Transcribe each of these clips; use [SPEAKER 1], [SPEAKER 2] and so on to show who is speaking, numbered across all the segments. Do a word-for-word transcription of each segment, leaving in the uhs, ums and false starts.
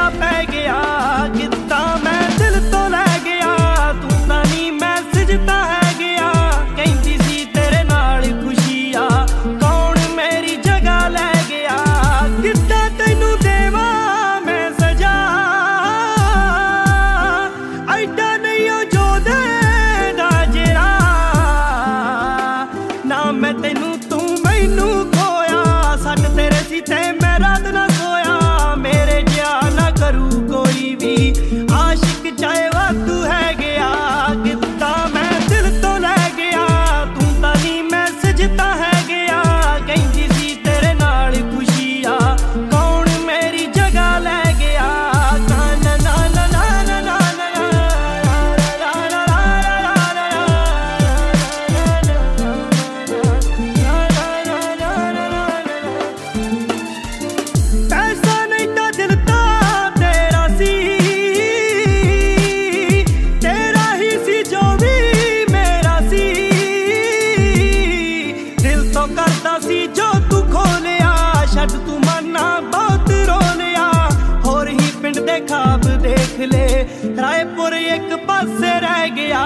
[SPEAKER 1] तेरा पै गया किता मैं दिल तो लै गया तू तां नी मैसेज तां है गया कहंदी सी तेरे नाल खुशी आ कौन मेरी जगह लै गया किता तैनू देवा मैं सजा ऐडा नहीं ओ जो देदा जेरा ना मैं तैनू तू मैनू खोया सट तेरे सी ते मैं रात ना सोया मेरे जिया ना करू कोई भी आशिक चाहे वादू है गया किता मैं दिल तो लै गया तू तां नी मैसेज तां है गया कहंदी सी तेरे नाल खुशी आ कौन मेरी जगह लै गया ना ना ना ना ना ना पैसा नहीं था दिल ता तेरा सी तेरा ही सी जो भी मेरा सी दिल तो करता सी जो तू खोलिया छड़ तू मना बहुत रो लिया होर ही पिंड दे खाब देख ले रायपुर एक पासे रह गया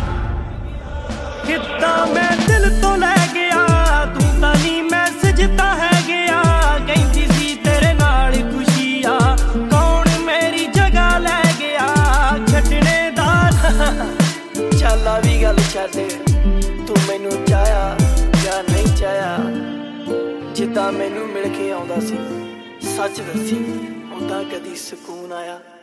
[SPEAKER 1] किता मैं दिल तो लै गया तू तां नी मैसेज तां है गया कहंदी सी तेरे नाल खुशी आ कौन मेरी जगह लै गया छड्डने दा
[SPEAKER 2] ਚੱਲ ਆ ਵੀ ਗੱਲ ਛੱਡ ਤੂੰ ਮੈਨੂੰ ਚਾਹਿਆ ਜਾਂ ਨਹੀਂ ਚਾਹਿਆ ਜਿੱਦਾਂ ਮੈਨੂੰ ਮਿਲ ਕੇ ਆਉਂਦਾ ਸੀ ਸੱਚ ਦੱਸੀ ਉਦਾਂ ਕਦੀ ਸਕੂਨ ਆਇਆ।